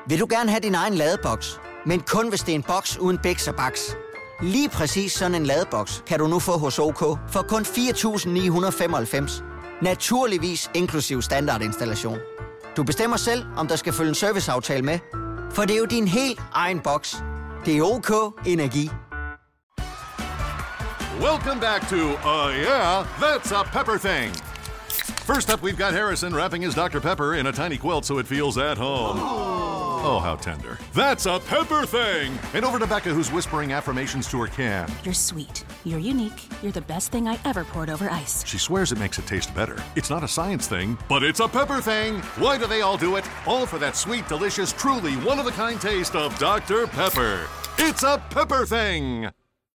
Vil du gerne have din egen ladeboks, men kun hvis det er en boks uden bæks og baks? Lige præcis sådan en ladeboks kan du nu få hos OK for kun 4.995. Naturligvis inklusiv standardinstallation. Du bestemmer selv, om der skal følge en serviceaftale med, for det er jo din helt egen boks. Det er OK Energi. Welcome back to Yeah, That's a Pepper Thing. First up, we've got Harrison wrapping his Dr. Pepper in a tiny quilt so it feels at home. Oh, how tender. That's a Pepper Thing! And over to Becca, who's whispering affirmations to her can. You're sweet. You're unique. You're the best thing I ever poured over ice. She swears it makes it taste better. It's not a science thing, but it's a pepper thing. Why do they all do it? All for that sweet, delicious, truly one-of-a-kind taste of Dr. Pepper. It's a Pepper Thing!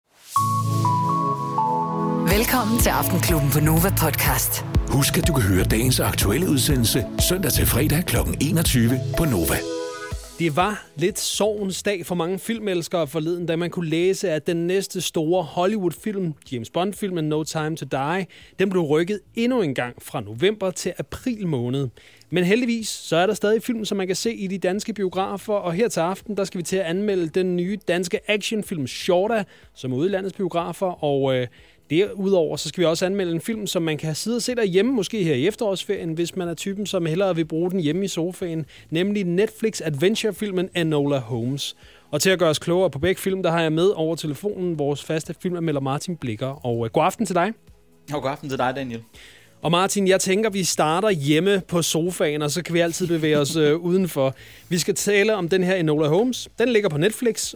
Velkommen til Aftenklubben på Nova Podcast. Husk, at du kan høre dagens aktuelle udsendelse søndag til fredag kl. 21 på Nova. Det var lidt sorgens dag for mange filmelskere forleden, da man kunne læse, at den næste store Hollywood-film, James Bond-filmen No Time to Die, den blev rykket endnu en gang fra november til april måned. Men heldigvis så er der stadig film, som man kan se i de danske biografer, og her til aften, der skal vi til at anmelde den nye danske actionfilm Shorta, som er ude i landets biografer, og derudover så skal vi også anmelde en film, som man kan sidde og se derhjemme, måske her i efterårsferien, hvis man er typen, som hellere vil bruge den hjemme i sofaen, nemlig Netflix Adventure-filmen Enola Holmes. Og til at gøre os klogere på begge film, der har jeg med over telefonen vores faste filmanmelder Martin Blikker. Og god aften til dig. Og god aften til dig, Daniel. Og Martin, jeg tænker, vi starter hjemme på sofaen, og så kan vi altid bevæge os udenfor. Vi skal tale om den her Enola Holmes. Den ligger på Netflix.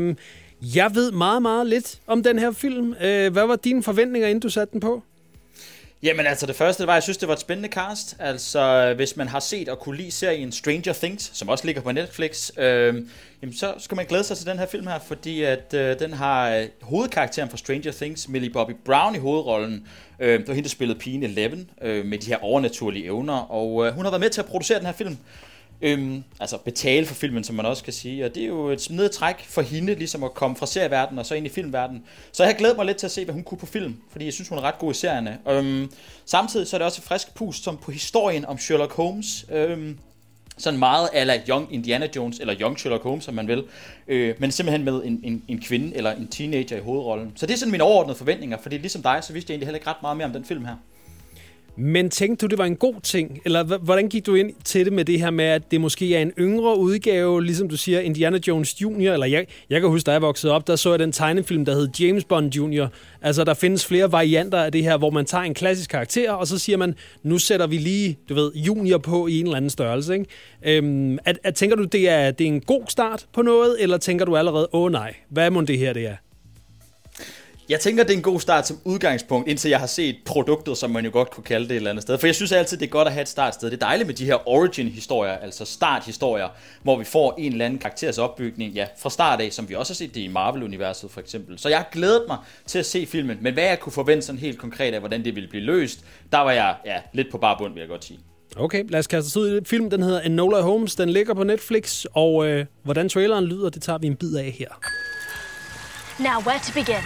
Jeg ved meget, meget lidt om den her film. Hvad var dine forventninger, inden du satte den på? Jamen altså, det første var, jeg synes, det var et spændende cast. Altså, hvis man har set og kunne lide serien Stranger Things, som også ligger på Netflix, jamen, så skal man glæde sig til den her film her, fordi at den har hovedkarakteren fra Stranger Things, Millie Bobby Brown, i hovedrollen. Det var hende, der spillede pigen Eleven med de her overnaturlige evner, og hun har været med til at producere den her film. Altså betale for filmen, som man også kan sige, og det er jo et nedtræk for hende, ligesom at komme fra serieverdenen og så ind i filmverdenen. Så jeg har glædet mig lidt til at se, hvad hun kunne på film, fordi jeg synes, hun er ret god i serierne. Samtidig så er det også et frisk pust som på historien om Sherlock Holmes. Sådan meget a la Young Indiana Jones, eller Young Sherlock Holmes, som man vil. Men simpelthen med en kvinde eller en teenager i hovedrollen. Så det er sådan mine overordnede forventninger, fordi ligesom dig, så vidste jeg egentlig heller ikke ret meget mere om den film her. Men tænkte du, det var en god ting? Eller hvordan gik du ind til det med det her med, at det måske er en yngre udgave, ligesom du siger, Indiana Jones Jr.? Eller jeg kan huske, da jeg voksede op, der så jeg den tegnefilm, der hed James Bond Jr. Altså, der findes flere varianter af det her, hvor man tager en klassisk karakter, og så siger man, nu sætter vi lige, junior på i en eller anden størrelse, ikke? Tænker du, det er en god start på noget, eller tænker du allerede, nej, hvad må det her, det er? Jeg tænker, det er en god start som udgangspunkt, indtil jeg har set produktet, som man jo godt kunne kalde det et eller andet sted. For jeg synes altid, det er godt at have et startsted. Det er dejligt med de her origin-historier, altså starthistorier, hvor vi får en eller anden karakters opbygning, ja, fra start af, som vi også har set det i Marvel-universet for eksempel. Så jeg har glædet mig til at se filmen, men hvad jeg kunne forvente sådan helt konkret af, hvordan det ville blive løst, der var jeg lidt på bar bund, vil jeg godt sige. Okay, lad os kaste os ud i film. Den hedder Enola Holmes, den ligger på Netflix, og hvordan traileren lyder, det tager vi en bid af her. Now, where to begin?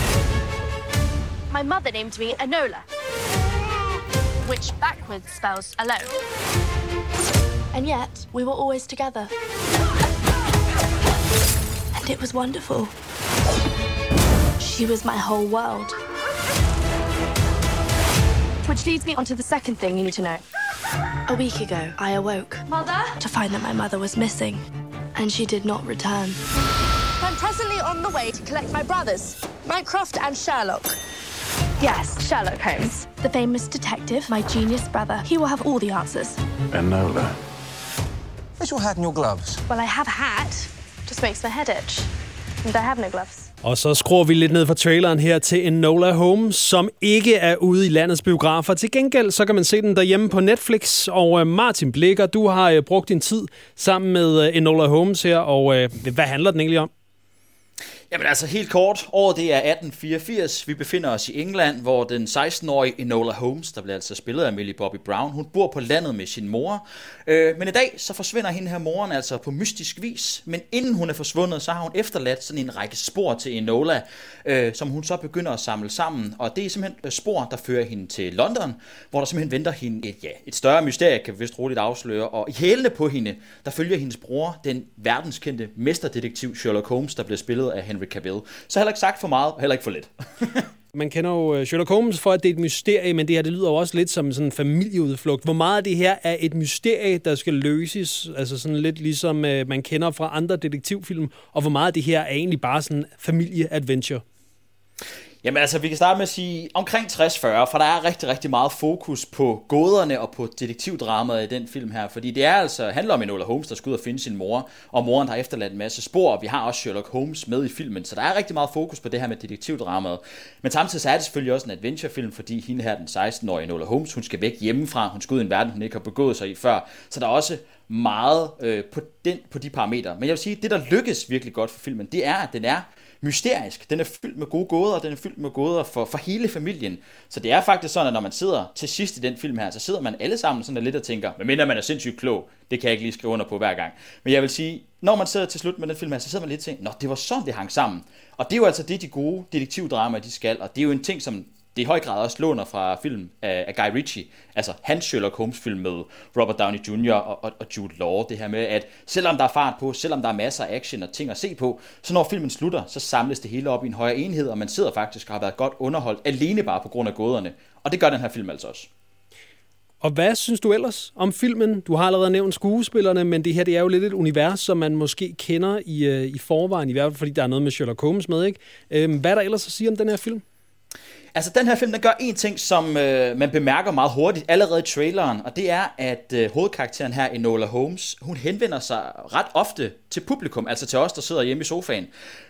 My mother named me Enola, which backwards spells alone. And yet, we were always together. And it was wonderful. She was my whole world. Which leads me on to the second thing you need to know. A week ago, I awoke, Mother, to find that my mother was missing, and she did not return. I'm presently on the way to collect my brothers, Mycroft and Sherlock. Yes, Sherlock Holmes. The famous detective, my genius brother. He will have all the answers. Enola. Where's your hat and your gloves? Well, I have a hat. Just makes my head itch. And I have no gloves. Og så skruer vi lidt ned fra traileren her til Enola Holmes, som ikke er ude i landets biografer. Til gengæld så kan man se den derhjemme på Netflix. Og Martin Blikker, du har brugt din tid sammen med Enola Holmes her. Og hvad handler den egentlig om? Jamen altså helt kort, året det er 1884. Vi befinder os i England, hvor den 16-årige Enola Holmes, der bliver altså spillet af Millie Bobby Brown, hun bor på landet med sin mor. Men i dag så forsvinder hende her moren altså på mystisk vis. Men inden hun er forsvundet, så har hun efterladt sådan en række spor til Enola, som hun så begynder at samle sammen. Og det er simpelthen spor, der fører hende til London, hvor der simpelthen venter hende et større mysterie, kan vi vist roligt afsløre. Og i hælene på hende, der følger hendes bror, den verdenskendte mesterdetektiv Sherlock Holmes, der bliver spillet af Henry Cavill. Så heller ikke sagt for meget, heller ikke for lidt. Man kender jo Sherlock Holmes for, at det er et mysterie, men det her det lyder jo også lidt som sådan en familieudflugt. Hvor meget af det her er et mysterie, der skal løses, altså sådan lidt ligesom man kender fra andre detektivfilm, og hvor meget af det her er egentlig bare sådan familie-adventure? Jamen altså, vi kan starte med at sige omkring 60-40, for der er rigtig, rigtig meget fokus på gåderne og på detektivdramaet i den film her, fordi det handler om Enola Holmes, der skal ud og finde sin mor, og moren har efterladt en masse spor, og vi har også Sherlock Holmes med i filmen, så der er rigtig meget fokus på det her med detektivdramaet. Men samtidig så er det selvfølgelig også en adventurefilm, fordi hende her, den 16-årige Enola Holmes, hun skal væk hjemmefra, hun skal ud i en verden, hun ikke har begået sig i før, så der er også meget på de parametre. Men jeg vil sige, det der lykkes virkelig godt for filmen, det er, at den er mysterisk. Den er fyldt med gode gåder, og den er fyldt med gåder for hele familien. Så det er faktisk sådan, at når man sidder til sidst i den film her, så sidder man alle sammen sådan lidt og tænker, medmindre man er sindssygt klog, det kan jeg ikke lige skrive under på hver gang. Men jeg vil sige, når man sidder til slut med den film her, så sidder man lidt og tænker, nå, det var sådan, det hang sammen. Og det er jo altså det, de gode detektivdramaer, de skal, og det er jo en ting, som det i høj grad også låner fra film af Guy Ritchie, altså hans Sherlock Holmes film med Robert Downey Jr. og Jude Law, det her med, at selvom der er fart på, selvom der er masser af action og ting at se på, så når filmen slutter, så samles det hele op i en højere enhed, og man sidder faktisk og har været godt underholdt, alene bare på grund af gåderne, og det gør den her film altså også. Og hvad synes du ellers om filmen? Du har allerede nævnt skuespillerne, men det her det er jo lidt et univers, som man måske kender i forvejen, i hvert fald fordi der er noget med Sherlock Holmes med, ikke? Hvad er der ellers at sige om den her film? Altså, den her film, den gør en ting, som man bemærker meget hurtigt allerede i traileren, og det er, at hovedkarakteren her, Enola Holmes, hun henvender sig ret ofte til publikum, altså til os, der sidder hjemme i sofaen.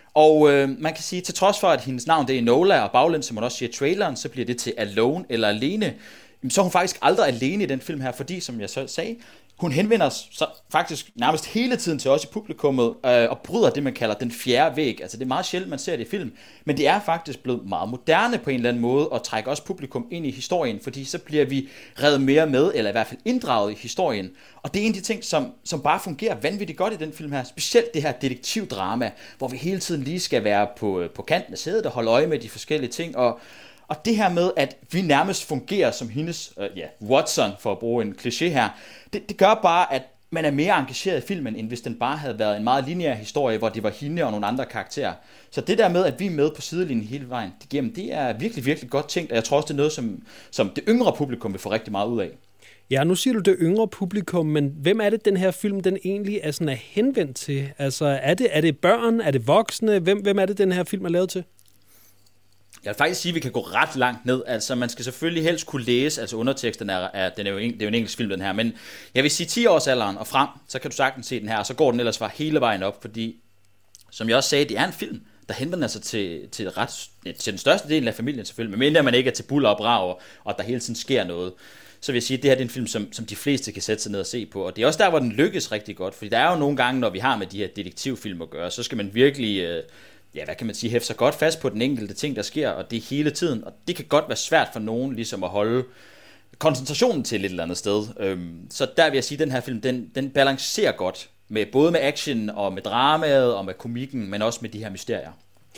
Og man kan sige, til trods for, at hendes navn det er Enola, og baglæns, som man også siger i traileren, så bliver det til Alone eller Alene. Så er hun faktisk aldrig alene i den film her, fordi, som jeg så sagde, hun henvender sig faktisk nærmest hele tiden til os i publikummet og bryder det, man kalder den fjerde væg. Altså det er meget sjældent, man ser det i film, men det er faktisk blevet meget moderne på en eller anden måde at trække også publikum ind i historien, fordi så bliver vi revet mere med, eller i hvert fald inddraget i historien. Og det er en af de ting, som bare fungerer vanvittigt godt i den film her, specielt det her detektivdrama, hvor vi hele tiden lige skal være på kanten af sædet og holde øje med de forskellige ting, og det her med, at vi nærmest fungerer som hendes Watson, for at bruge en kliché her, det gør bare, at man er mere engageret i filmen, end hvis den bare havde været en meget lineær historie, hvor det var hende og nogle andre karakterer. Så det der med, at vi er med på sidelinjen hele vejen igennem, det er virkelig, virkelig godt tænkt, og jeg tror også, det er noget, som det yngre publikum vil få rigtig meget ud af. Ja, nu siger du det yngre publikum, men hvem er det, den her film den egentlig er henvendt til? Altså, er det børn? Er det voksne? Hvem er det, den her film er lavet til? Jeg vil faktisk sige, at vi kan gå ret langt ned. Altså, man skal selvfølgelig helst kunne læse, altså underteksten det er jo en engelsk film, den her, men jeg vil sige 10-årsalderen og frem, så kan du sagtens se den her, og så går den ellers bare hele vejen op, fordi, som jeg også sagde, det er en film, der henvender sig til den største del af familien selvfølgelig, medmindre man ikke er til buller og brag, og der hele tiden sker noget. Så vil jeg sige, at det her er en film, som de fleste kan sætte sig ned og se på, og det er også der, hvor den lykkes rigtig godt, fordi der er jo nogle gange, når vi har med de her detektivfilm at gøre, så skal man virkelig hvad kan man sige, hæfte sig godt fast på den enkelte ting, der sker, og det er hele tiden, og det kan godt være svært for nogen ligesom at holde koncentrationen til et eller andet sted. Så der vil jeg sige, at den her film, den balancerer godt, både med action og med dramaet og med komikken, men også med de her mysterier.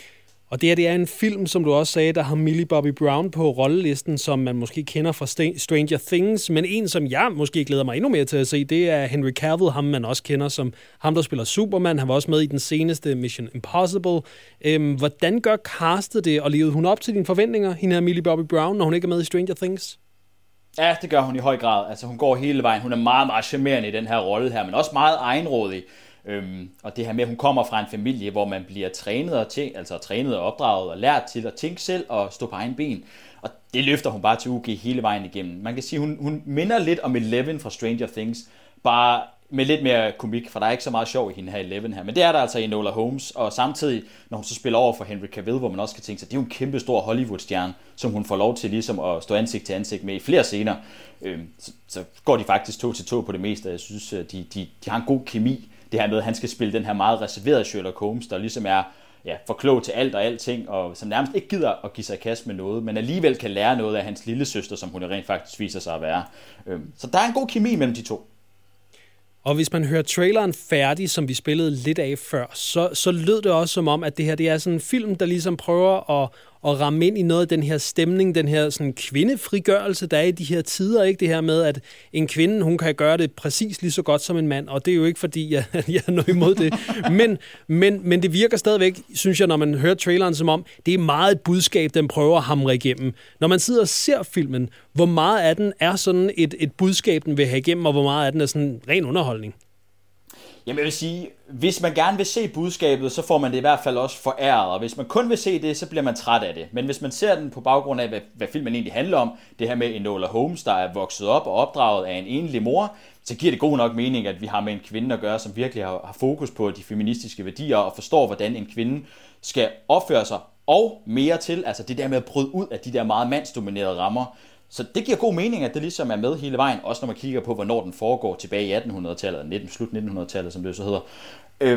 Og det er en film, som du også sagde, der har Millie Bobby Brown på rollelisten, som man måske kender fra Stranger Things, men en, som jeg måske glæder mig endnu mere til at se, det er Henry Cavill, ham man også kender som ham, der spiller Superman. Han var også med i den seneste Mission Impossible. Hvordan gør castet det, og levede hun op til dine forventninger, hende her Millie Bobby Brown, når hun ikke er med i Stranger Things? Ja, det gør hun i høj grad. Altså hun går hele vejen. Hun er meget, meget charmerende i den her rolle her, men også meget egenrådig. Og det her med, at hun kommer fra en familie, hvor man bliver trænet og opdraget og lært til at tænke selv og stå på egen ben. Og det løfter hun bare til UG hele vejen igennem. Man kan sige, hun minder lidt om Eleven fra Stranger Things, bare med lidt mere komik, for der er ikke så meget sjov i hende her Eleven her. Men det er der altså i Enola Holmes, og samtidig, når hun så spiller over for Henry Cavill, hvor man også kan tænke sig, det er jo en kæmpe stor Hollywood-stjerne, som hun får lov til ligesom at stå ansigt til ansigt med i flere scener. Så går de faktisk 2-2 på det meste, jeg synes, de har en god kemi. Det her med, at han skal spille den her meget reserverede Sherlock Holmes, der ligesom er for klog til alt og alting, og som nærmest ikke gider at give sig i kast med noget, men alligevel kan lære noget af hans lille søster, som hun rent faktisk viser sig at være. Så der er en god kemi mellem de to. Og hvis man hører traileren færdig, som vi spillede lidt af før, så lød det også som om, at det her det er sådan en film, der ligesom prøver at ramme ind i noget af den her stemning, den her sådan kvindefrigørelse, der er i de her tider, ikke? Det her med, at en kvinde, hun kan gøre det præcis lige så godt som en mand, og det er jo ikke fordi, jeg er noget imod det. Men det virker stadigvæk, synes jeg, når man hører traileren, som om, det er meget et budskab, den prøver at hamre igennem. Når man sidder og ser filmen, hvor meget af den er sådan et budskab, den vil have igennem, og hvor meget af den er sådan ren underholdning? Jamen jeg vil sige, hvis man gerne vil se budskabet, så får man det i hvert fald også foræret, og hvis man kun vil se det, så bliver man træt af det. Men hvis man ser den på baggrund af, hvad filmen egentlig handler om, det her med Enola Holmes, der er vokset op og opdraget af en enlig mor, så giver det god nok mening, at vi har med en kvinde at gøre, som virkelig har fokus på de feministiske værdier, og forstår, hvordan en kvinde skal opføre sig, og mere til, altså det der med at bryde ud af de der meget mandsdominerede rammer. Så det giver god mening, at det ligesom er med hele vejen, også når man kigger på, hvornår den foregår tilbage i 1800-tallet, eller slut 1900-tallet, som det så hedder.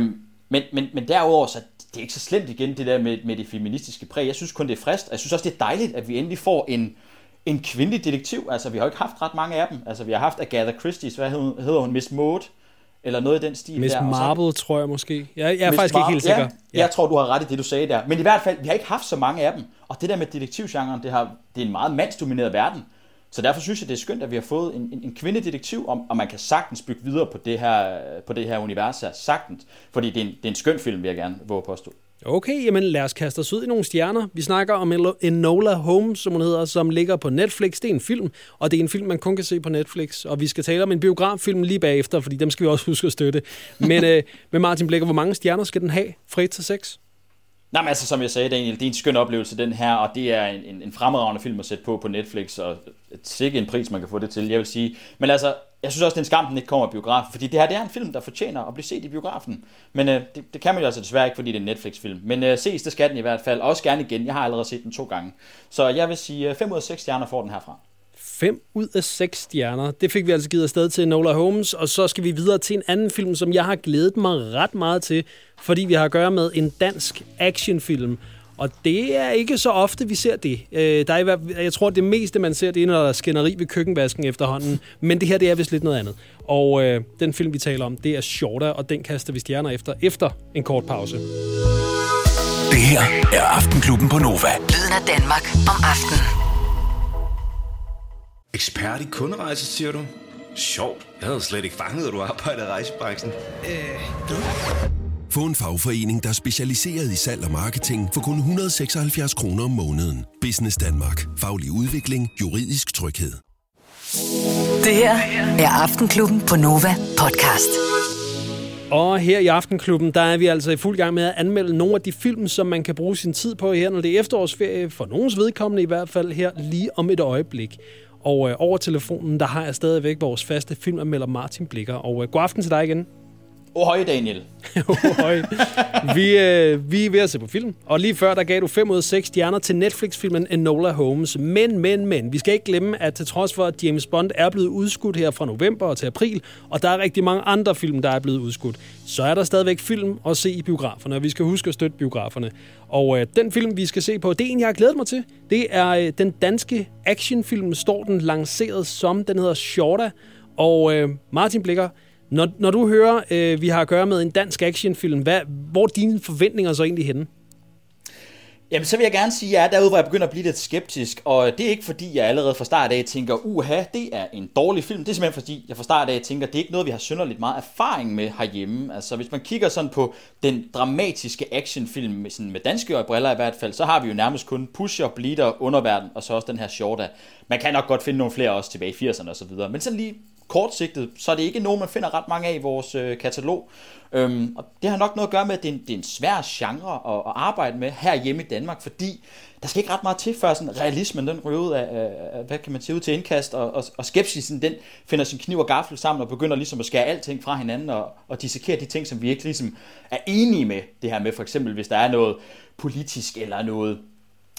Men derudover, så det er ikke så slemt igen, det der med det feministiske præg. Jeg synes kun, det er frist. Jeg synes også, det er dejligt, at vi endelig får en kvindelig detektiv. Altså, vi har jo ikke haft ret mange af dem. Altså, vi har haft Agatha Christie, hvad hedder hun, Miss Maud, eller noget i den stil Miss der. Marple, tror jeg måske. Jeg er faktisk ikke helt sikker. Ja, jeg tror, du har ret i det, du sagde der. Men i hvert fald, vi har ikke haft så mange af dem. Og det der med detektivgenren, det er en meget mandsdomineret verden. Så derfor synes jeg, det er skønt, at vi har fået en kvindedetektiv, og man kan sagtens bygge videre på det her univers her. Sagtens. Fordi det er en skøn film, vil jeg gerne våge påstå. Okay, jamen lad os kaste os ud i nogle stjerner. Vi snakker om Enola Holmes, som hun hedder, som ligger på Netflix. Det er en film, og det er en film, man kun kan se på Netflix. Og vi skal tale om en biograffilm lige bagefter, fordi dem skal vi også huske at støtte. Men med Martin Blikker, hvor mange stjerner skal den have fra 1 til 6? Nej, men altså, som jeg sagde, Daniel, det er en skøn oplevelse, den her, og det er en fremragende film at sætte på Netflix, og sikkert en pris, man kan få det til, jeg vil sige. Men altså, jeg synes også, det er en skam, den ikke kommer i biografen, fordi det her, det er en film, der fortjener at blive set i biografen. Men det kan man jo altså desværre ikke, fordi det er en Netflix-film. Men ses, det skal den i hvert fald, også gerne igen. Jeg har allerede set den 2 gange. Så jeg vil sige, 5 ud af 6 stjerner får den herfra. 5 ud af 6 stjerner. Det fik vi altså givet afsted til Enola Holmes, og så skal vi videre til en anden film, som jeg har glædet mig ret meget til, fordi vi har at gøre med en dansk actionfilm. Og det er ikke så ofte, vi ser det. Jeg tror, det meste, man ser, det er, når der er skænderi ved køkkenvasken efterhånden. Men det her, det er vist lidt noget andet. Og den film, vi taler om, det er Shorta, og den kaster vi stjerner efter en kort pause. Det her er Aftenklubben på Nova. Lyden af Danmark om aftenen. Ekspert i kunderejser, siger du? Sjovt. Jeg havde slet ikke fanget, at du arbejder i rejsebranchen. Få en fagforening, der er specialiseret i salg og marketing for kun 176 kroner om måneden. Business Danmark. Faglig udvikling. Juridisk tryghed. Det her er Aftenklubben på Nova podcast. Og her i Aftenklubben, der er vi altså i fuld gang med at anmelde nogle af de film, som man kan bruge sin tid på her, når det er efterårsferie, for nogens vedkommende i hvert fald her lige om et øjeblik. Og over telefonen, der har jeg stadigvæk vores faste filmanmelder Martin Blikker. Og god aften til dig igen. Ohøj, Daniel. Ohøj. Vi er ved at se på film, og lige før, der gav du 5 ud af 6 stjerner til Netflix-filmen Enola Holmes. Men, vi skal ikke glemme, at til trods for, at James Bond er blevet udskudt her fra november til april, og der er rigtig mange andre film, der er blevet udskudt, så er der stadigvæk film at se i biograferne, og vi skal huske at støtte biograferne. Og den film, vi skal se på, det er en, jeg har glædet mig til. Det er den danske actionfilm, står den lanceret som. Den hedder Shorta. Og Martin Blikker, når du hører, vi har at gøre med en dansk actionfilm, hvor er dine forventninger så egentlig henne? Jamen, så vil jeg gerne sige, at jeg er derude, hvor jeg begynder at blive lidt skeptisk, og det er ikke fordi, jeg allerede fra start af tænker, det er en dårlig film. Det er simpelthen fordi, jeg fra start af tænker, det er ikke noget, vi har synderligt meget erfaring med herhjemme. Altså, hvis man kigger sådan på den dramatiske actionfilm, med danske briller i hvert fald, så har vi jo nærmest kun Pusher, Bleeder, Underverden, og så også den her Shorta. Man kan nok godt finde nogle flere også tilbage i 80'erne og så videre, men sådan lige kortsigtet, så er det ikke nogen, man finder ret mange af i vores katalog. Og det har nok noget at gøre med, at det er en svær genre at arbejde med her hjemme i Danmark, fordi der skal ikke ret meget til, før sådan realismen den ryger ud af, hvad kan man sige, ud til indkast, og skepsisen den finder sin kniv og gaffel sammen og begynder ligesom at skære alting fra hinanden og dissekere de ting, som vi ikke ligesom er enige med. Det her med for eksempel, hvis der er noget politisk eller noget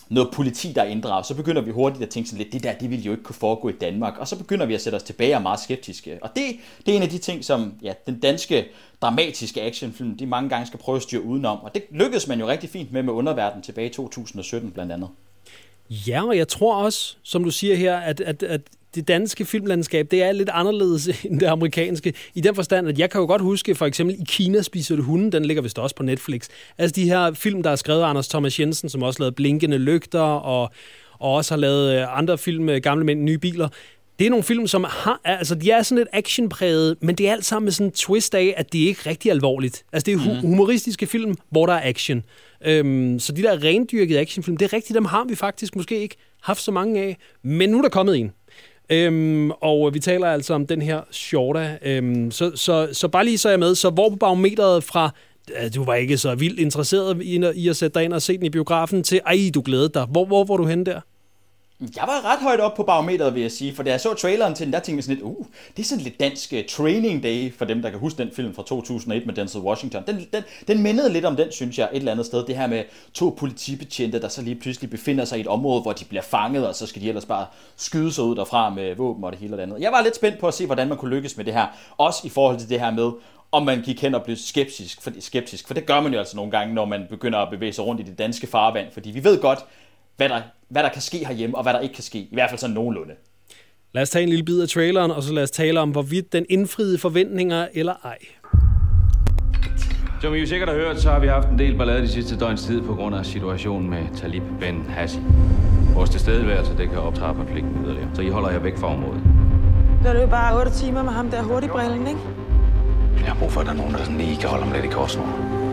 noget politi, der er inddraget, så begynder vi hurtigt at tænke sådan lidt, det ville jo ikke kunne foregå i Danmark, og så begynder vi at sætte os tilbage og er meget skeptiske. Og det er en af de ting, som den danske dramatiske actionfilm, de mange gange skal prøve at styre udenom, og det lykkedes man jo rigtig fint med Underverden tilbage i 2017 blandt andet. Ja, og jeg tror også, som du siger her, at det danske filmlandskab, det er lidt anderledes end det amerikanske, i den forstand, at jeg kan jo godt huske, for eksempel i Kina spiser du hunden, den ligger vist også på Netflix. Altså de her film, der er skrevet af Anders Thomas Jensen, som også lavede Blinkende Lygter, og også har lavet andre film, Gamle Mænd, Nye Biler. Det er nogle film, som de er sådan lidt actionpræget, men det er alt sammen med sådan en twist af, at det er ikke rigtig alvorligt. Altså det er humoristiske film, hvor der er action. Så de der rendyrkede actionfilm, det er rigtigt, dem har vi faktisk måske ikke haft så mange af, men nu er der kommet en. Og vi taler altså om den her Shorta. Så bare lige så er jeg med. Så hvor på barometeret fra, du var ikke så vildt interesseret i at sætte dig ind og se den i biografen, til, du glædede dig. Hvor var du henne der? Jeg var ret højt op på barometeret, vil jeg sige, for da jeg så traileren til den, der tænkte jeg sådan lidt, det er sådan lidt dansk training day, for dem, der kan huske den film fra 2001 med Denzel Washington. Den mindede lidt om den, synes jeg, et eller andet sted. Det her med 2 politibetjente, der så lige pludselig befinder sig i et område, hvor de bliver fanget, og så skal de ellers bare skyde sig ud derfra med våben og det hele og det andet. Jeg var lidt spændt på at se, hvordan man kunne lykkes med det her, også i forhold til det her med, om man gik hen og blev skeptisk, for det gør man jo altså nogle gange, når man begynder at bevæge sig rundt i det danske farvand, fordi vi ved godt, hvad der kan ske herhjemme, og hvad der ikke kan ske. I hvert fald sådan nogenlunde. Lad os tage en lille bid af traileren, og så lad os tale om, hvorvidt den indfriede forventninger eller ej. Som I jo sikkert har hørt, så har vi haft en del ballade de sidste døgns tid på grund af situationen med Talib Ben Hassi. Vores tilstedeværelse, det kan optrappe konflikten yderligere, så I holder jer væk fra området. Det er jo bare 8 timer med ham der hurtigbrillen, ikke? Jeg har brug for, at der er nogen, der sådan lige kan holde ham lidt i korsnår.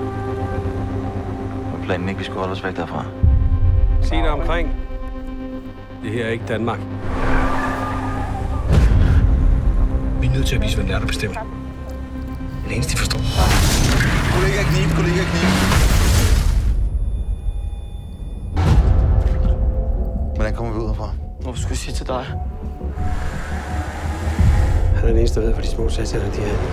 Var planen ikke, vi skulle holde os væk derfra? Se dig omkring. Det her er ikke Danmark. Vi er nødt til at vise, hvem det er, der bestemmer. Det eneste, de forstår. Kollega knib. Hvordan kommer vi ud herfra? Hvorfor skulle jeg sige til dig? Han er den eneste, der ved, hvor de små sataner de er.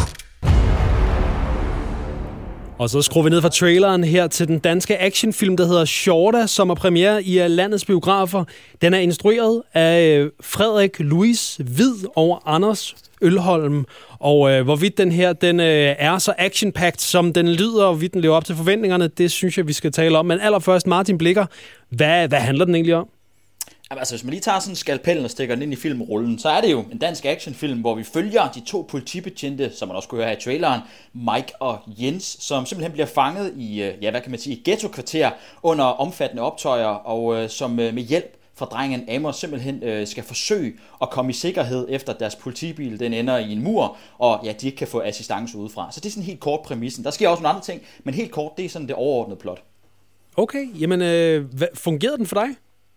Og så skruer vi ned fra traileren her til den danske actionfilm, der hedder Shorta, som er premiere i landets biografer. Den er instrueret af Frederik Louis Hvid og Anders Ølholm. Og hvorvidt den her den er så action-packed, som den lyder, og hvorvidt den lever op til forventningerne, det synes jeg, vi skal tale om. Men allerførst, Martin Blikker, hvad handler den egentlig om? Altså, hvis man lige tager sådan skalpellen og stikker den ind i filmrullen, så er det jo en dansk actionfilm, hvor vi følger de 2 politibetjente, som man også kunne høre her i traileren, Mike og Jens, som simpelthen bliver fanget i, ghettokvarter under omfattende optøjer, og som med hjælp fra drengen Amos simpelthen skal forsøge at komme i sikkerhed, efter deres politibil den ender i en mur, og de ikke kan få assistance udefra. Så det er sådan helt kort præmissen. Der sker også nogle andre ting, men helt kort, det er sådan det overordnede plot. Okay, jamen fungerede den for dig?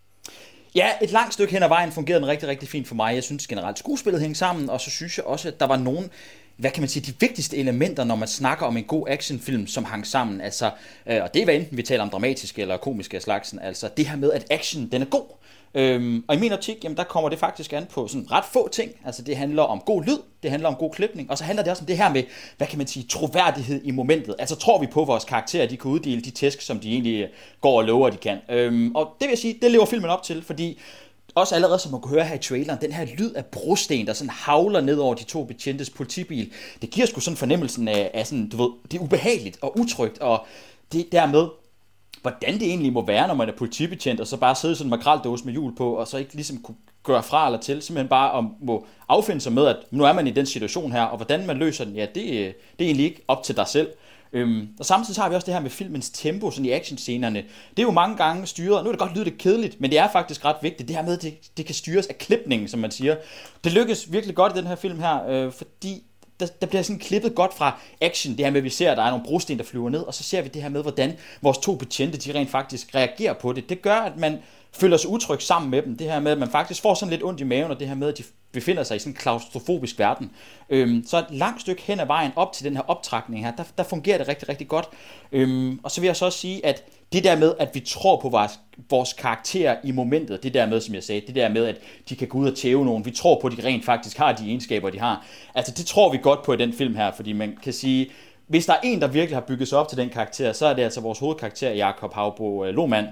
Ja, et langt stykke hen ad vejen fungerede den rigtig, rigtig fint for mig. Jeg synes generelt, skuespillet hængte sammen, og så synes jeg også, at der var nogle, de vigtigste elementer, når man snakker om en god actionfilm, som hang sammen. Altså, og det er hvad enten vi taler om dramatiske eller komiske af slagsen, altså det her med, at action, den er god. Og i min optik, jamen, der kommer det faktisk an på sådan ret få ting. Altså det handler om god lyd, det handler om god klipning, og så handler det også om det her med, troværdighed i momentet. Altså tror vi på vores karakterer, de kan uddele de tæsk, som de egentlig går og lover, de kan. Og det vil jeg sige, det lever filmen op til, fordi også allerede, som man kunne høre her i traileren, den her lyd af brosten, der sådan havler ned over de 2 betjentes politibil, det giver sgu sådan fornemmelsen af sådan, du ved, det er ubehageligt og utrygt, og det dermed, hvordan det egentlig må være, når man er politibetjent, og så bare sidde sådan en makraldåse med hjul på, og så ikke ligesom kunne gøre fra eller til, simpelthen bare må affinde sig med, at nu er man i den situation her, og hvordan man løser den, det er egentlig ikke op til dig selv. Og samtidig har vi også det her med filmens tempo, sådan i actionscenerne. Det er jo mange gange styret, nu er det godt lyde lidt kedeligt, men det er faktisk ret vigtigt, det her med, at det kan styres af klipningen, som man siger. Det lykkes virkelig godt i den her film her, fordi der bliver sådan klippet godt fra action, det her med, at vi ser, at der er nogle brosten, der flyver ned, og så ser vi det her med, hvordan vores 2 betjente, de rent faktisk reagerer på det. Det gør, at man føler sig utryg sammen med dem. Det her med, at man faktisk får sådan lidt ondt i maven, og det her med, at de befinder sig i sådan en klaustrofobisk verden. Så et langt stykke hen ad vejen op til den her optrækning her, der fungerer det rigtig, rigtig godt. Og så vil jeg så også sige, at det der med, at vi tror på vores karakterer i momentet, det der med, som jeg sagde, det der med, at de kan gå ud og tæve nogen, vi tror på, at de rent faktisk har de egenskaber, de har. Altså det tror vi godt på i den film her, fordi man kan sige, hvis der er en, der virkelig har bygget sig op til den karakter, så er det altså vores hovedkarakter, Jakob Havbo Lohmann.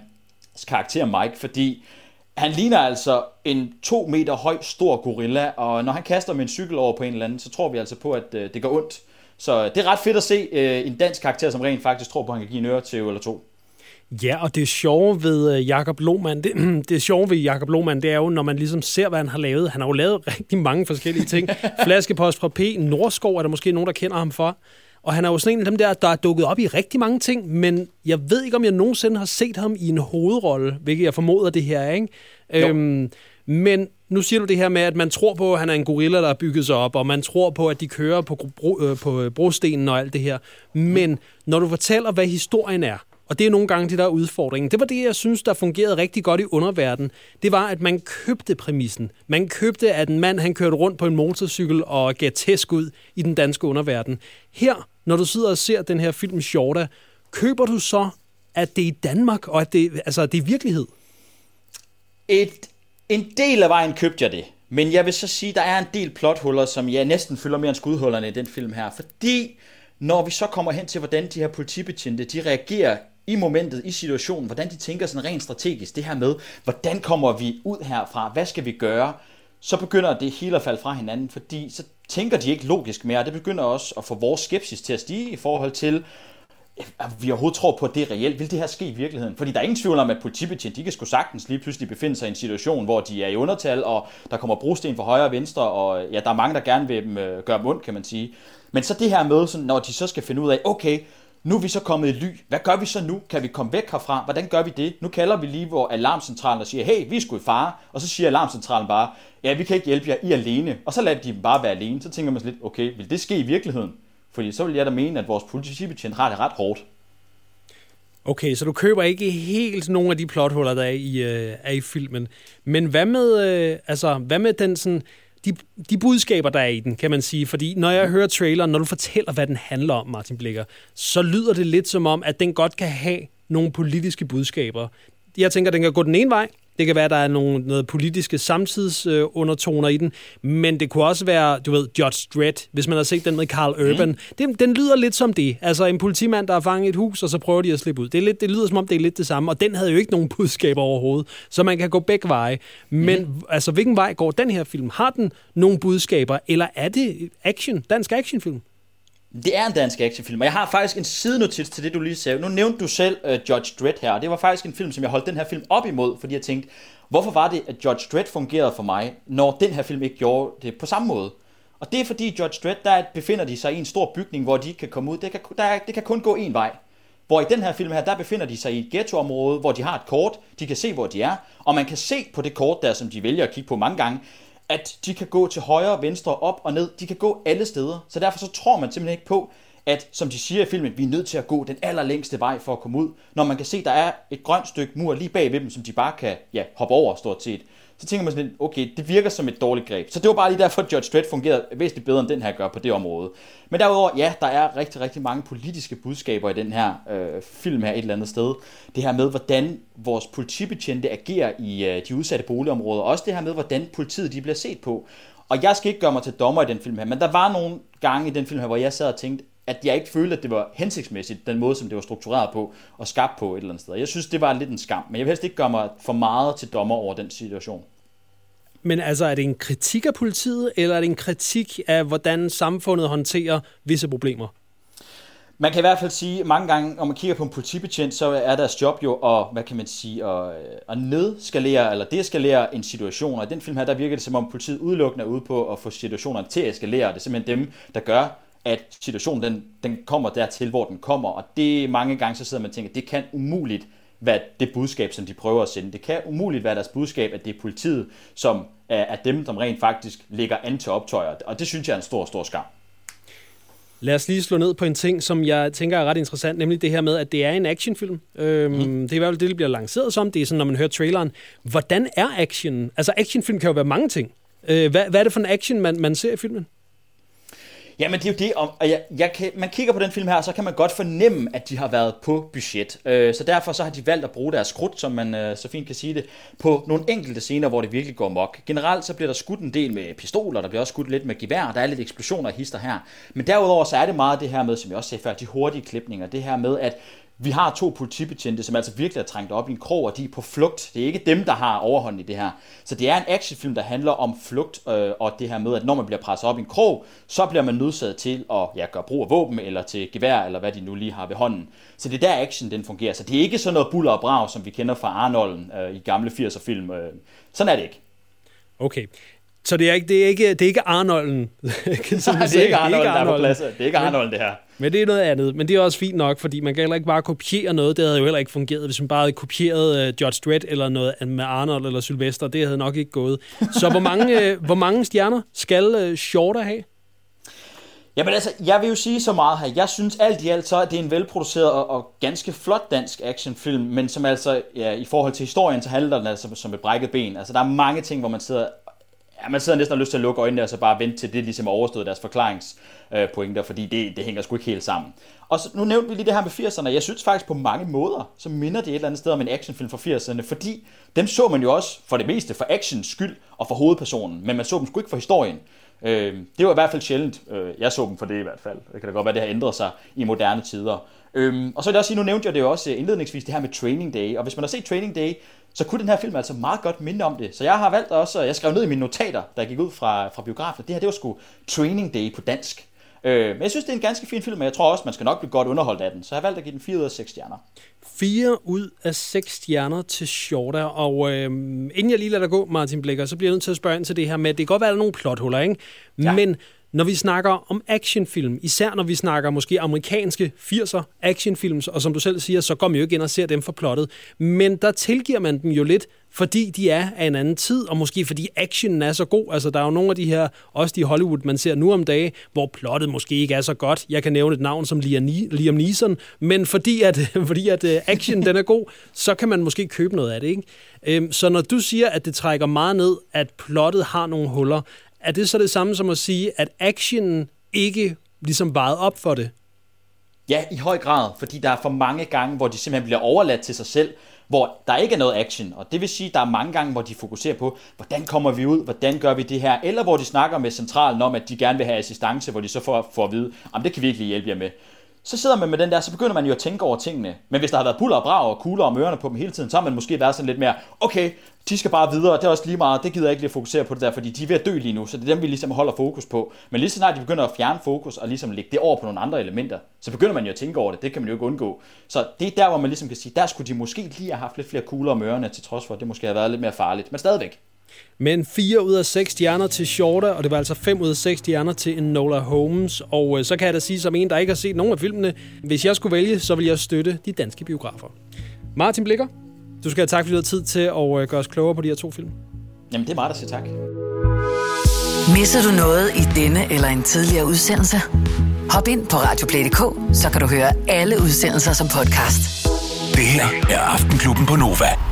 karakter Mike, fordi han ligner altså en 2 meter høj, stor gorilla, og når han kaster med en cykel over på en eller anden, så tror vi altså på, at det går ondt. Så det er ret fedt at se en dansk karakter, som rent faktisk tror på, at han kan give en øretæve eller to. Ja, og det sjove ved Jakob Lohmann, det sjove ved Jakob Lohmann, det er jo, når man ligesom ser, hvad han har lavet. Han har jo lavet rigtig mange forskellige ting. Flaskepost fra P, Nordskov er der måske nogen, der kender ham for. Og han er jo sådan en af dem der er dukket op i rigtig mange ting, men jeg ved ikke, om jeg nogensinde har set ham i en hovedrolle, hvilket jeg formoder det her er, ikke? Men nu siger du det her med, at man tror på, at han er en gorilla, der er bygget sig op, og man tror på, at de kører på brostenen og alt det her. Men når du fortæller, hvad historien er, og det er nogle gange det, der er udfordringen. Det var det, jeg synes, der fungerede rigtig godt i Underverden. Det var, at man købte præmissen. Man købte, at en mand, han kørte rundt på en motorcykel og gav tæsk ud i den danske underverden. Her, når du sidder og ser den her film Shorta, køber du så, at det er i Danmark, og at det er virkelighed? En del af vejen købte jeg det. Men jeg vil så sige, at der er en del plothuller, som jeg næsten følger mere end skudhullerne i den film her. Fordi når vi så kommer hen til, hvordan de her politibetjente, de reagerer i momentet, i situationen, hvordan de tænker sådan rent strategisk, det her med, hvordan kommer vi ud herfra, hvad skal vi gøre, så begynder det hele at falde fra hinanden, fordi så tænker de ikke logisk mere, og det begynder også at få vores skepsis til at stige i forhold til, at vi overhovedet tror på, at det er reelt. Vil det her ske i virkeligheden? Fordi der er ingen tvivl om, at politibetjente, de kan sgu sagtens lige pludselig befinde sig i en situation, hvor de er i undertal, og der kommer brosten fra højre og venstre, og ja, der er mange, der gerne vil gøre dem ondt, kan man sige. Men så det her med, sådan, når de så skal finde ud af, okay, nu er vi så kommet i ly. Hvad gør vi så nu? Kan vi komme væk herfra? Hvordan gør vi det? Nu kalder vi lige hvor alarmcentralen og siger, hey, vi er sgu i fare. Og så siger alarmcentralen bare, ja, vi kan ikke hjælpe jer, I er alene. Og så lader de dem bare være alene. Så tænker man lidt, okay, vil det ske i virkeligheden? Fordi så vil jeg da mene, at vores politibetjent har det ret hårdt. Okay, så du køber ikke helt nogle af de plothuller, der er i filmen. Men hvad med den sådan... De budskaber, der er i den, kan man sige. Fordi når jeg hører traileren, når du fortæller, hvad den handler om, Martin Blikker, så lyder det lidt som om, at den godt kan have nogle politiske budskaber. Jeg tænker, den kan gå den ene vej. Det kan være, at der er noget politiske samtidsundertoner i den, men det kunne også være, du ved, Judge Dredd, hvis man har set den med Carl Urban. Den lyder lidt som det. Altså en politimand, der har fanget et hus, og så prøver de at slippe ud. Det lyder som om, det er lidt det samme, og den havde jo ikke nogen budskaber overhovedet, så man kan gå begge veje. Men altså, hvilken vej går den her film? Har den nogle budskaber, eller er det dansk actionfilm? Det er en dansk actionfilm, og jeg har faktisk en sidenotits til det, du lige sagde. Nu nævnte du selv Judge Dredd her, og det var faktisk en film, som jeg holdt den her film op imod, fordi jeg tænkte, hvorfor var det, at Judge Dredd fungerede for mig, når den her film ikke gjorde det på samme måde? Og det er fordi Judge Dredd, der befinder de sig i en stor bygning, hvor de ikke kan komme ud. Det kan kun gå en vej. Hvor i den her film her, der befinder de sig i et ghettoområde, hvor de har et kort, de kan se, hvor de er, og man kan se på det kort der, som de vælger at kigge på mange gange, at de kan gå til højre, venstre, op og ned. De kan gå alle steder. Så derfor så tror man simpelthen ikke på, at, som de siger i filmen, vi er nødt til at gå den allerlængste vej for at komme ud. Når man kan se, der er et grønt stykke mur lige bag ved dem, som de bare kan hoppe over stort set. Så tænker man sådan, okay, det virker som et dårligt greb. Så det var bare lige derfor, at Judge Dredd fungerede væsentligt bedre, end den her gør på det område. Men derudover, ja, der er rigtig, rigtig mange politiske budskaber i den her film her et eller andet sted. Det her med, hvordan vores politibetjente agerer i de udsatte boligområder. Også det her med, hvordan politiet de bliver set på. Og jeg skal ikke gøre mig til dommer i den film her, men der var nogle gange i den film her, hvor jeg sad og tænkte, at jeg ikke følte, at det var hensigtsmæssigt, den måde, som det var struktureret på og skabt på et eller andet sted. Jeg synes, det var lidt en skam, men jeg vil helst ikke gøre mig for meget til dommer over den situation. Men altså, er det en kritik af politiet, eller er det en kritik af, hvordan samfundet håndterer visse problemer? Man kan i hvert fald sige, mange gange, når man kigger på en politibetjent, så er deres job jo at, hvad kan man sige, at nedskalere eller deeskalere en situation. Og i den film her, der virker det som om politiet udelukkende er ude på at få situationerne til at eskalere. Det er simpelthen dem, der gør, at situationen den kommer dertil, hvor den kommer. Og det mange gange, så sidder man og tænker, det kan umuligt være det budskab, som de prøver at sende. Det kan umuligt være deres budskab, at det er politiet, som er dem, som rent faktisk lægger an til optøjer. Og det synes jeg er en stor, stor skam. Lad os lige slå ned på en ting, som jeg tænker er ret interessant, nemlig det her med, at det er en actionfilm. Det er i hvert fald det, der bliver lanceret som. Det er sådan, når man hører traileren. Hvordan er actionen? Altså, actionfilm kan jo være mange ting. Hvad er det for en action, man ser i filmen? Jamen, det er jo det, man kigger på den film her, så kan man godt fornemme, at de har været på budget. Så derfor så har de valgt at bruge deres krudt, som man så fint kan sige det, på nogle enkelte scener, hvor det virkelig går mok. Generelt så bliver der skudt en del med pistoler, der bliver også skudt lidt med gevær, der er lidt eksplosioner og hister her. Men derudover så er det meget det her med, som jeg også sagde før, de hurtige klipninger. Det her med, at Vi har 2 politibetjente, som altså virkelig er trængt op i en krog, og de er på flugt. Det er ikke dem, der har overhånd i det her. Så det er en actionfilm, der handler om flugt, og det her med, at når man bliver presset op i en krog, så bliver man nødsaget til at gøre brug af våben, eller til gevær, eller hvad de nu lige har ved hånden. Så det er der action, den fungerer. Så det er ikke sådan noget buller og brag, som vi kender fra Arnolden i gamle 80'er-film. Sådan er det ikke. Okay. Så det er ikke Arnolden. Nej, det er ikke Arnolden, der er på plads. Det er ikke Arnolden, det her. Men det er noget andet. Men det er også fint nok, fordi man kan heller ikke bare kopiere noget. Det havde jo heller ikke fungeret, hvis man bare havde kopieret Judge Dredd eller noget med Arnold eller Sylvester. Det havde nok ikke gået. Så hvor mange stjerner skal Shorter have? Jamen altså, jeg vil jo sige så meget her. Jeg synes alt i alt, så er det en velproduceret og ganske flot dansk actionfilm, men som altså, ja, i forhold til historien, så handler den altså som et brækket ben. Altså, der er mange ting, hvor man sidder næsten har lyst til at lukke øjnene og så bare vente til det ligesom er overstået deres forklaringspointer, fordi det hænger sgu ikke helt sammen. Og så, nu nævnte vi lige det her med 80'erne. Jeg synes faktisk på mange måder, så minder det et eller andet sted om en actionfilm fra 80'erne, fordi dem så man jo også for det meste for actions skyld og for hovedpersonen, men man så dem sgu ikke for historien. Det var i hvert fald sjældent. Jeg så dem for det i hvert fald. Det kan da godt være, det har ændret sig i moderne tider. Og så vil jeg også sige, nu nævnte jeg det jo også indledningsvis, det her med Training Day. Og hvis man har set Training Day, så kunne den her film altså meget godt minde om det. Så jeg har valgt også, jeg skrev ned i mine notater, der gik ud fra biografen, det her, det var sgu Training Day på dansk. Men jeg synes, det er en ganske fin film, og jeg tror også, man skal nok blive godt underholdt af den. Så jeg har valgt at give den 4 ud af 6 stjerner. 4 ud af 6 stjerner til Shorter. Og inden jeg lige lader dig gå, Martin Blikker, så bliver jeg nødt til at spørge ind til det her med, det kan godt være, der er nogle plothuller, ikke? Ja. Men når vi snakker om actionfilm, især når vi snakker måske amerikanske 80'er actionfilms, og som du selv siger, så går man jo ikke ind og ser dem for plottet. Men der tilgiver man dem jo lidt, fordi de er af en anden tid, og måske fordi actionen er så god. Altså, der er jo nogle af de her, også de Hollywood, man ser nu om dagen, hvor plottet måske ikke er så godt. Jeg kan nævne et navn som Liam Neeson, men fordi at action den er god, så kan man måske købe noget af det, ikke? Så når du siger, at det trækker meget ned, at plottet har nogle huller, er det så det samme som at sige, at actionen ikke ligesom vejet op for det? Ja, i høj grad, fordi der er for mange gange, hvor de simpelthen bliver overladt til sig selv, hvor der ikke er noget action, og det vil sige, at der er mange gange, hvor de fokuserer på, hvordan kommer vi ud, hvordan gør vi det her, eller hvor de snakker med centralen om, at de gerne vil have assistance, hvor de så får at vide, om det kan vi ikke lige hjælpe jer med. Så sidder man med den der, så begynder man jo at tænke over tingene. Men hvis der har været buller og brag og kugler om ørerne på dem hele tiden, så har man måske været sådan lidt mere, okay, de skal bare videre, det er også lige meget, det gider jeg ikke lige at fokusere på det der, fordi de er ved at dø lige nu, så det er dem, vi ligesom holder fokus på. Men lige så snart de begynder at fjerne fokus og ligesom lægge det over på nogle andre elementer, så begynder man jo at tænke over det, det kan man jo ikke undgå. Så det er der, hvor man ligesom kan sige, der skulle de måske lige have haft lidt flere kugler om ørerne, til trods for, at det måske har været lidt mere farligt, men stadigvæk. Men 4 ud af 6 stjerner til Shorter, og det var altså 5 ud af 6 stjerner til Enola Holmes. Og så kan jeg da sige som en, der ikke har set nogen af filmene, hvis jeg skulle vælge, så vil jeg støtte de danske biografer. Martin Blikker, du skal have tak, fordi du har tid til at gøre os klogere på de her 2 film. Jamen, det er mig, der siger tak. Misser du noget i denne eller en tidligere udsendelse? Hop ind på radioplay.dk, så kan du høre alle udsendelser som podcast. Det her er Aftenklubben på Nova.